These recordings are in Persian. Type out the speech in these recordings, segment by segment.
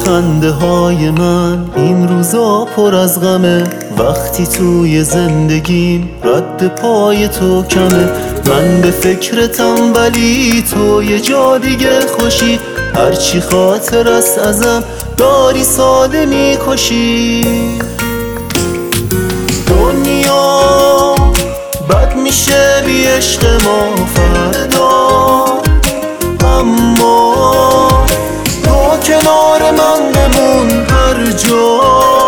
خنده های من این روزا پر از غمه، وقتی توی زندگیم رد پای تو کمه. من به فکرتم ولی تو یه جا دیگه خوشی، هرچی خاطر است ازم داری ساده میکشی. دنیا بد میشه بی عشق ما فردا، اما تو کنار من بمون هر جا.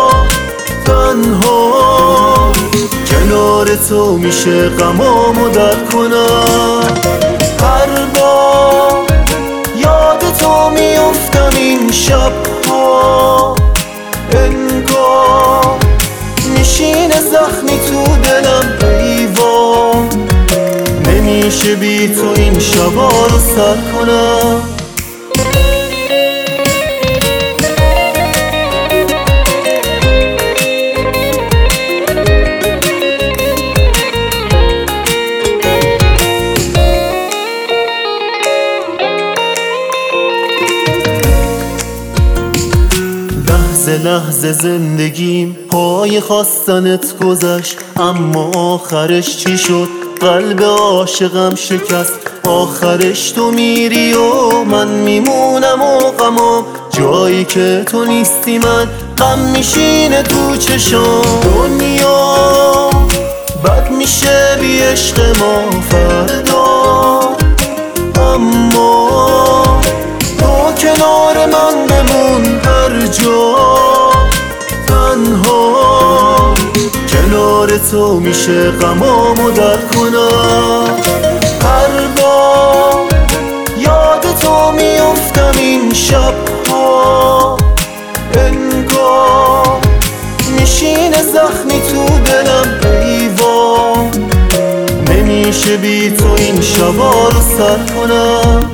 تنها کنار تو میشه غمامو در کنم، هر بار یاد تو میافتم این شبها، انگار میشینه زخمی تو دلم ایوان. نمیشه بی تو این شبا رو سر کنم. لحظه لحظه زندگیم پای خواستنت گذشت، اما آخرش چی شد؟ قلب عاشقم شکست. آخرش تو میری و من میمونم و غمام، جایی که تو نیستی من غم میشینه تو چشام. دنیا بد میشه بی عشق ما فردا، اما تو کنار من بمون هر جا. تنها کنار تو میشه غمامو در کنم، هر بار یاد تو میافتم این شبها، انگار میشینه زخمی تو دلم ایوان. نمیشه بی تو این شبا رو سر کنم.